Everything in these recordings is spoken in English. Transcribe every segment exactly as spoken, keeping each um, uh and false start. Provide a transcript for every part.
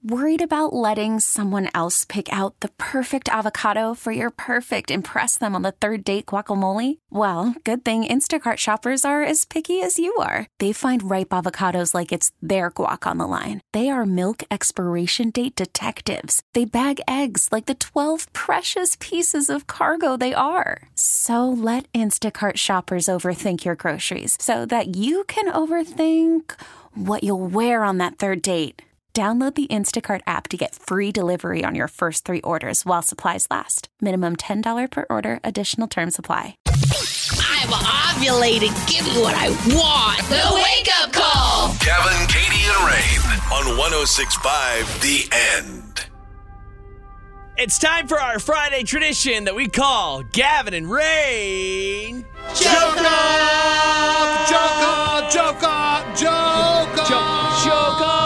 Worried about letting someone else pick out the perfect avocado for your perfect impress them on the third date guacamole? Well, good thing Instacart shoppers are as picky as you are. They find ripe avocados like it's their guac on the line. They are milk expiration date detectives. They bag eggs like the twelve precious pieces of cargo they are. So let Instacart shoppers overthink your groceries so that you can overthink what you'll wear on that third date. Download the Instacart app to get free delivery on your first three orders while supplies last. Minimum ten dollars per order. Additional terms apply. I'm ovulating. Give me what I want. The wake-up call. Kevin, Katie, and Rain on one oh six point five The End. It's time for our Friday tradition that we call Gavin and Rain. Joke off! Joke off! Joke off! Joke off! Joke, joke off!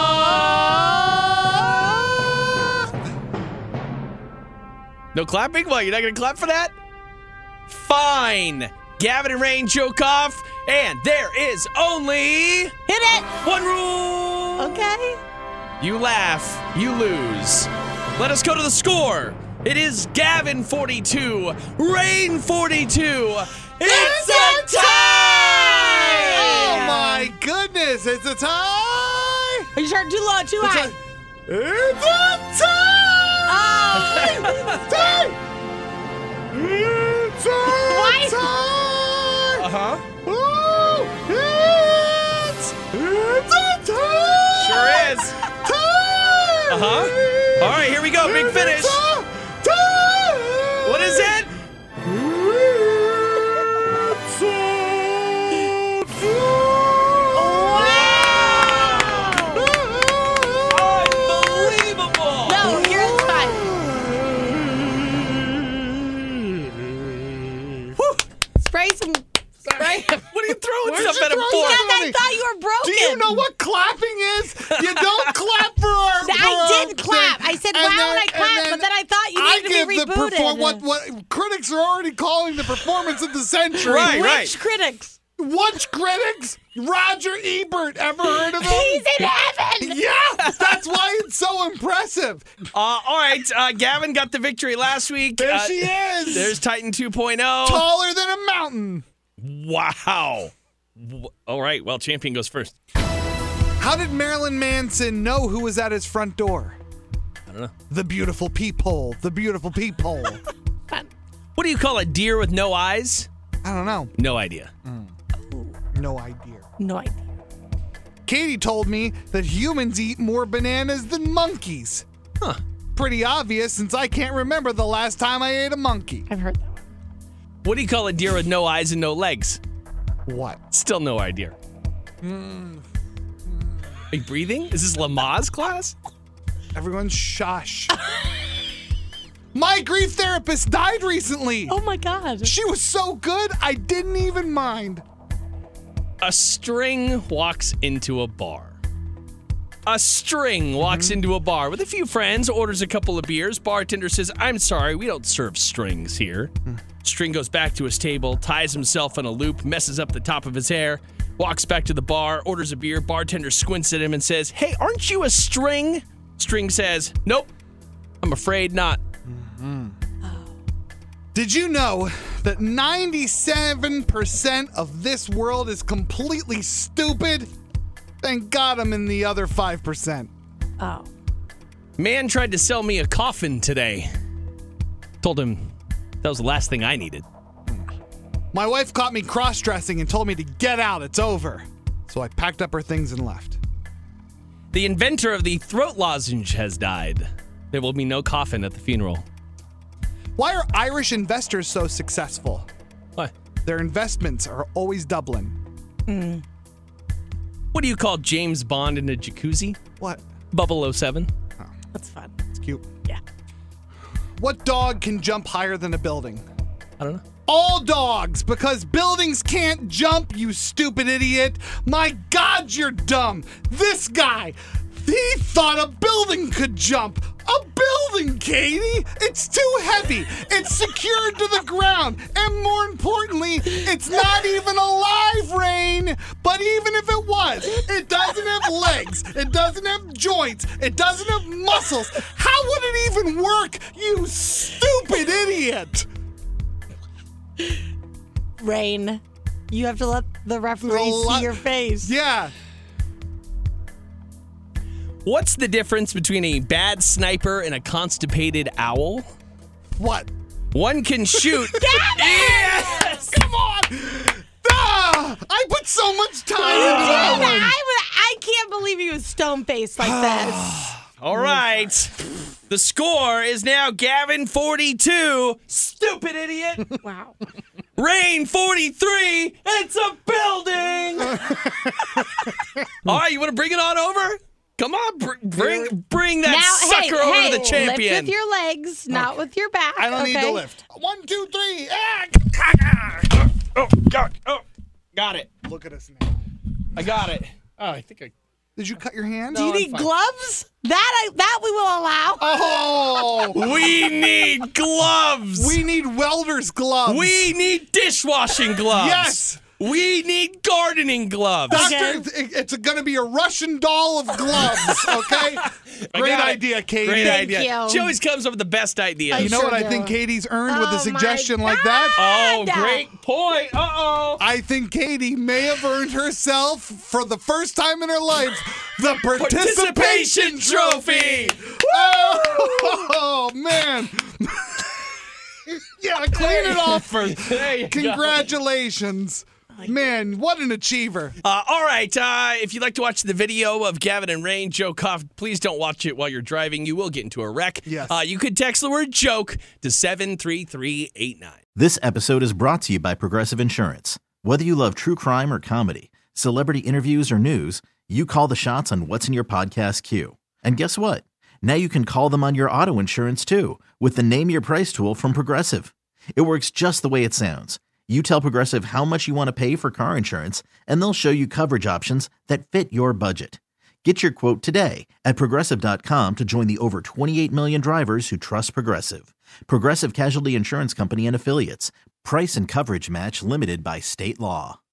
No clapping? Well, you're not going to clap for that? Fine. Gavin and Rain joke off, and there is only... Hit it! One rule! Okay. You laugh, you lose. Let us go to the score. It is Gavin forty-two, Rain forty-two. It's a tie! Oh my goodness, it's a tie! Are you starting too low, too It's high? a, it's a tie! Oh! Tie! It's a What? tie! Uh-huh. Oh, it's, it's a tie! Sure is. Tie! Uh-huh. All right, here we go. Big finish. Tie! Tie! What is it? It's a Unbelievable. No, you're fine. Spray some... Spray. What are you throwing Why'd stuff you at him throw for? stuff? Because I thought you were broken. Do you know what clapping is? You don't clap for our. for I our did clap. thing. I said, And wow, then- and I clapped, and but then I thought you I needed give to be the rebooted. perform what what critics are already calling the performance of the century. Right, Which right. critics? Which critics? Roger Ebert. Ever heard of him? He's in heaven. Yeah, that's why it's so impressive. Uh, all right, uh, Gavin got the victory last week. There Uh, she is. There's Titan two point oh. Taller than a mountain. Wow. W- All right, well, champion goes first. How did Marilyn Manson know who was at his front door? I don't know. The beautiful peephole. The beautiful peephole. What do you call a deer with no eyes? I don't know. No idea. No idea. No idea. Katie told me that humans eat more bananas than monkeys. Huh. Pretty obvious since I can't remember the last time I ate a monkey. I've heard that one. What do you call a deer with no eyes and no legs? What? Still no idea. Are you breathing? Is this Lamaze class? Everyone's shush. My grief therapist died recently. Oh, my God. She was so good, I didn't even mind. A string walks into a bar. A string walks into a bar with a few friends, orders a couple of beers. Bartender says, I'm sorry, we don't serve strings here. String goes back to his table, ties himself in a loop, messes up the top of his hair, walks back to the bar, orders a beer. Bartender squints at him and says, hey, aren't you a string? String says, nope, I'm afraid not. Did you know that ninety-seven percent of this world is completely stupid? Thank God I'm in the other five percent. Oh. Man tried to sell me a coffin today. Told him that was the last thing I needed. My wife caught me cross-dressing and told me to get out, it's over. So I packed up her things and left. The inventor of the throat lozenge has died. There will be no coffin at the funeral. Why are Irish investors so successful? What? Their investments are always doubling. What do you call James Bond in a jacuzzi? What? Bubble oh seven. That's fun. It's cute. Yeah. What dog can jump higher than a building? I don't know. All dogs, because buildings can't jump, you stupid idiot. My God, you're dumb. This guy, he thought a building could jump. A building, Katie! It's too heavy. It's secured to the ground. And more importantly, it's not even alive, Rain. But even if it was, it doesn't have legs. It doesn't have joints. It doesn't have muscles. How would it even work, you stupid idiot? Rain, you have to let the referee The see your face. Yeah. What's the difference between a bad sniper and a constipated owl? What? One can shoot. Yes! Come on! Ah, I put so much time into that one. I, would- I can't believe he was stone-faced like this. All right. The score is now Gavin forty-two. Stupid idiot. Wow. Rain forty-three. It's a building. All right, you want to bring it on over? Come on, br- bring bring that Now, sucker hey, over hey, to the champion. Lift with your legs, not with your back. I don't okay? need to lift. One, two, three. Ah! oh, got, oh, got it. Look at us now. I got it. Oh, I think I. Did you cut your hand? Do you need gloves? That I, that we will allow. Oh! We need gloves. We need welder's gloves. We need dishwashing gloves. Yes. We need gardening gloves. Doctor, it- it's going to be a Russian doll of gloves, okay? I Great got it. idea, Katie. Great Thank idea. you. She always comes up with the best ideas. You know Sure what I do. think Katie's earned with a Oh, suggestion my like that? Oh, God. great point. Uh-oh. I think Katie may have earned herself, for the first time in her life, the participation, Participation trophy. Oh, man. Yeah, clean it off first. There you go. Congratulations. Man, what an achiever. Uh, all right. Uh, if you'd like to watch the video of Gavin and Rain joke off, please don't watch it while you're driving. You will get into a wreck. Yes. Uh, you could text the word joke to seven three three eight nine. This episode is brought to you by Progressive Insurance. Whether you love true crime or comedy, celebrity interviews or news, you call the shots on what's in your podcast queue. And guess what? Now you can call them on your auto insurance too with the Name Your Price tool from Progressive. It works just the way it sounds. You tell Progressive how much you want to pay for car insurance, and they'll show you coverage options that fit your budget. Get your quote today at Progressive dot com to join the over twenty-eight million drivers who trust Progressive. Progressive Casualty Insurance Company and Affiliates. Price and coverage match limited by state law.